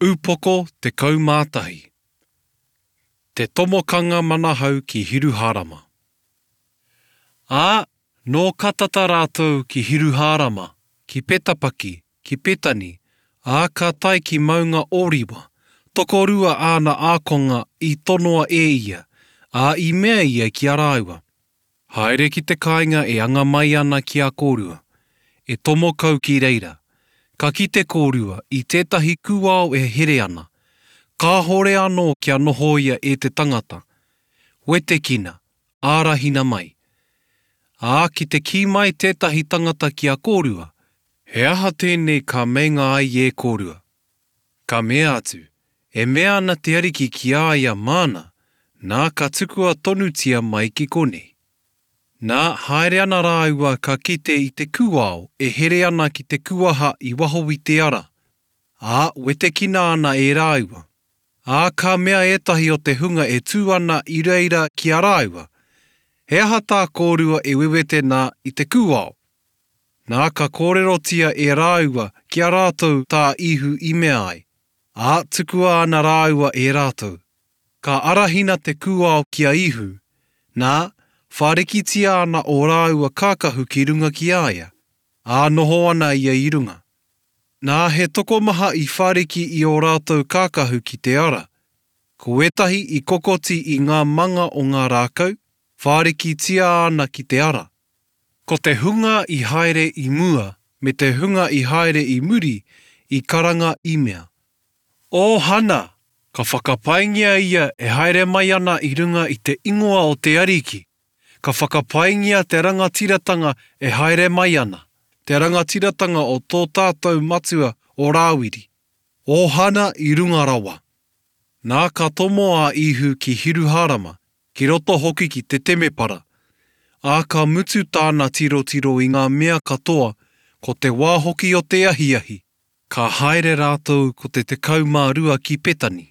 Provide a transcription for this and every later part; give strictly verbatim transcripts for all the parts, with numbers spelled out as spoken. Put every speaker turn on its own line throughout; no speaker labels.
Upoko te kaumātahi. Te tomokanga manahau ki Hiruharama. Ā, nō katata rātou ki Hiruharama, ki Petapaki, ki Petani, ā ka tai ki maunga oriwa, tokorua āna ākonga i tonoa e ia, ā i mea ia ki a rāua. Haere ki te kāinga e anga mai ana ki a kōrua, e tomokau ki reira. Ka kite kōrua i tētahi kuao e here ana. Ka hore anō kia noho ia e te tangata. Wete kina, ārahina mai. Ā, ki te ki mai tētahi tangata ki a kōrua, he aha tēnei ka meinga ai e kōrua. Ka mea atu, e mea ana te ariki ki a ia mana, nā ka tukua tonutia mai ki konei. Nā haere ana rāua ka kite i te kuao e here ana ki te kuaha i waho i te ara. Ā, wete kina ana e rāua. Ā, ka mea etahi o te hunga e tū ana i reira ki a rāua. He aha tā kōrua e wewete nā i te kuao. Nā ka kōrerotia e rāua ki a rātou tā ihu i mea ai. Ā, tukua ana rāua e rātou. Ka arahina te kuao ki a ihu. Nā, wharekitia ana o rāua kākahu ki runga ki aia. Ā noho ana ia i runga. Nā he tokomaha i whareki i o rātou kākahu ki te ara. Ko etahi i kokoti i ngā manga o ngā rākau, wharekitia ana ki te ara. Ko te hunga i haere i mua, me te hunga i haere i muri, i karanga i mea. O hana, ka whakapaingia ia e haere mai ana i runga i te ingoa o te ariki. Ka whakapaingia te rangatiratanga e haere mai ana. Te rangatiratanga o tō tātou matua o Rāwiri. O hana i runga rawa. Nā ka tomo a ihu ki Hiruharama, ki roto hoki ki te temepara. Ā ka mutu tāna tirotiro i ngā mea katoa, ko te wāhoki o te ahiahi. Ka haere rātou ko te te kaumārua ki Petani.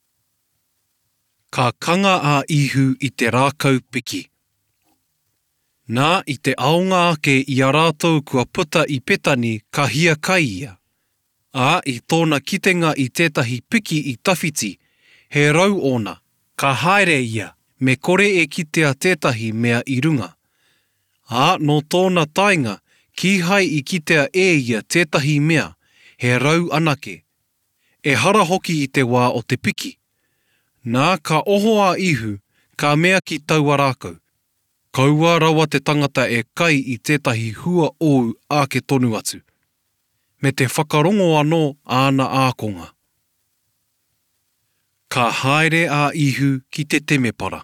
Ka kanga a ihu i te rākau piki. Nā i te aonga ake i a rātou kua puta i Petani ka hia kai ia. Ā i tōna kitenga i tētahi piki i tawhiti, he rau ona, ka haere ia, me kore e kitea tētahi mea i runga. Ā no tōna tainga, ki hai i kitea e ia tētahi mea, he rau anake. E hara hoki i te wā o te piki. Nā ka oho a ihu, ka mea ki taua rākau. Kaua rawa te tangata e kai i tētahi hua ou ake tonu atu. Me te whakarongo anō āna ākonga. Ka haere a ihu ki te temepara.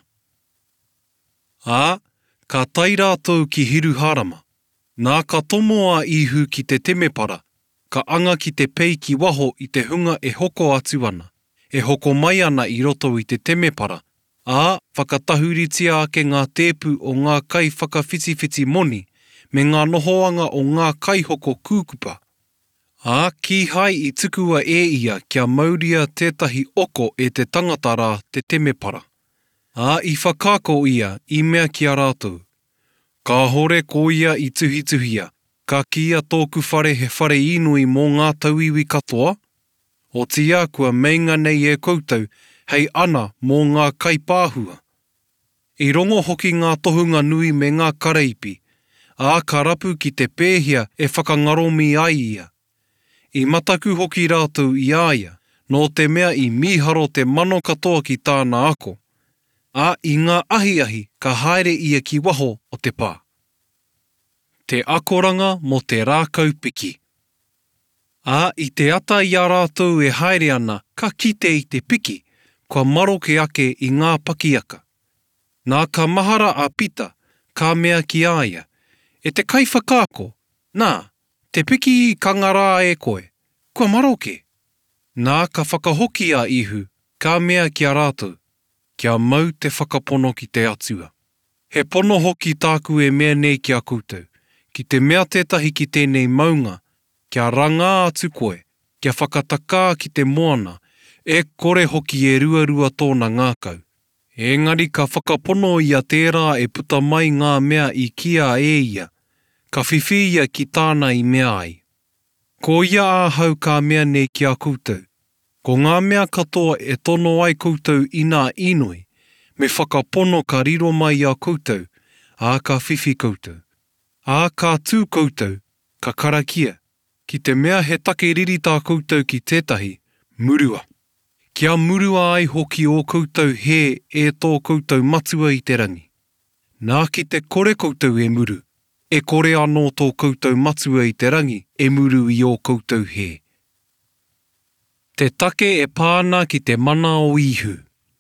Ā, ka tai rātou ki Hiruharama. Nā ka tomo a ihu ki te temepara, ka anga ki te pei ki waho i te hunga e hoko atu ana. E hoko mai ana i roto i te temepara. Ā, whakatahuritia ake ngā tēpu o ngā kai whakawhitiwhiti moni me ngā nohoanga o ngā kaihoko kūkupa. Ā, ki hai i tukua e ia kia mauria tētahi oko e te tangata rā te temepara. Ā, i whakako ia i mea ki a rātou. Ka hore ko ia i tuhituhia, ka kia tōku whare he whare inui mō ngā tauiwi katoa. O tia kua meinga nei e koutou, hei ana mō ngā kai pāhua. I rongo hoki ngā tohunga nui me ngā kareipi, ā ka rapu ki te pēhia e whakangaromi ai ia. I mataku hoki rātou i aia, no te mea i miharo te mano katoa ki tāna ako. Ā i ngā ahiahi ka haere ia ki waho o te pā. Te akoranga mo te rākau piki. Ā i te ata i a rātou e haere ana ka kite i te piki, kua maroke ake i ngā pakiaka. Nā ka mahara a pita, ka mea ki aia. E te kai whakaako, nā, te piki i kangarā e koe, kua maroke. Nā ka whakahoki a ihu, ka mea ki a rātou, kia mau te whakapono ki te atua. He pono hoki tāku e mea nei ki a koutou, ki te mea tētahi ki tēnei maunga, kia ranga atu koe, kia whakataka ki te moana, e kore hoki e ruarua tōna ngākau. Engari ka whakapono ia tērā e puta mai ngā mea i kia e ia, ka whiwhi ia ki tāna i mea ai. Ko ia āhau ka mea nei ki a koutou, Ko ngā mea katoa e tono ai koutou i ngā inoi, me whakapono ka riro mai a koutou, a ka whiwhi koutou. A ka tū koutou, ka karakia, ki te mea he take ririta koutou ki tētahi, murua. Kia murua ai hoki o koutou he e tō koutou matua i te rangi. Nā ki te kore koutou e muru, e kore anō tō koutou matua i te rangi e muru i o koutou he. Te take e pāna ki te mana o ihu.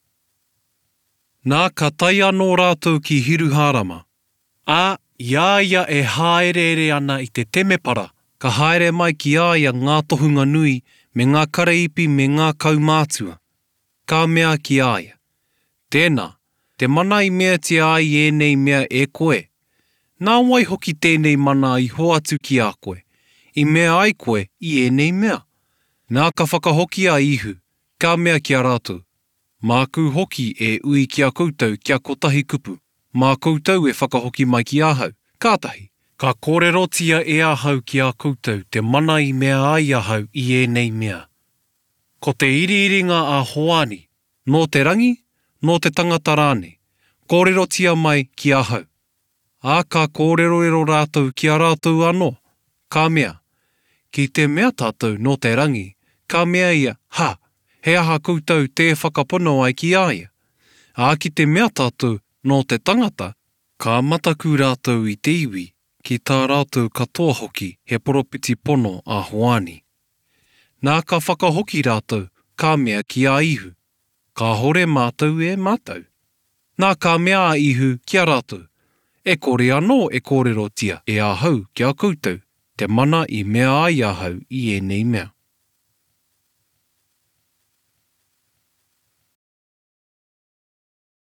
Nā ka tai anō rātou ki Hiruharama. Ā, iaia e haereere ana i te temepara, ka haere mai ki aia ngā tohunga nui me ngā kareipi me ngā kaumātua. Ka mea ki aia. Tēnā, te mana i mea te ai e nei mea e koe. Nā wai hoki tēnei mana i hoatu ki a koe. I mea ai koe i e nei mea. Nā ka whakahoki a ihu, ka mea ki a rātou. Māku hoki e ui ki a koutou kia kotahi kupu. Mā koutou e whakahoki mai ki ahau. Kātahi, ka kōrerotia e ahau ki a koutou te mana i mea ai ahau i e nei mea. Ko te iriringa a hoani, no te rangi, no te tangata rāne, kōrerotia mai ki ahau. Ā ka kōrerorero rātou ki a rātou anō. Ka mea, ki te mea tātou no te rangi, ka mea ia, ha, he aha koutou te whakapono ai ki aia. Ā ki te mea tātou no te tangata, ka mataku rātou i te iwi, ki tā rātou katoa hoki he poropiti pono a hoani. Nā ka whakahoki rātou, ka mea ki a ihu. Ka hore mātou e mātou. Nā ka mea a ihu ki a rātou. E kore anō e kōrerotia e ahau ki a koutou, te mana i mea ai ahau i e nei mea.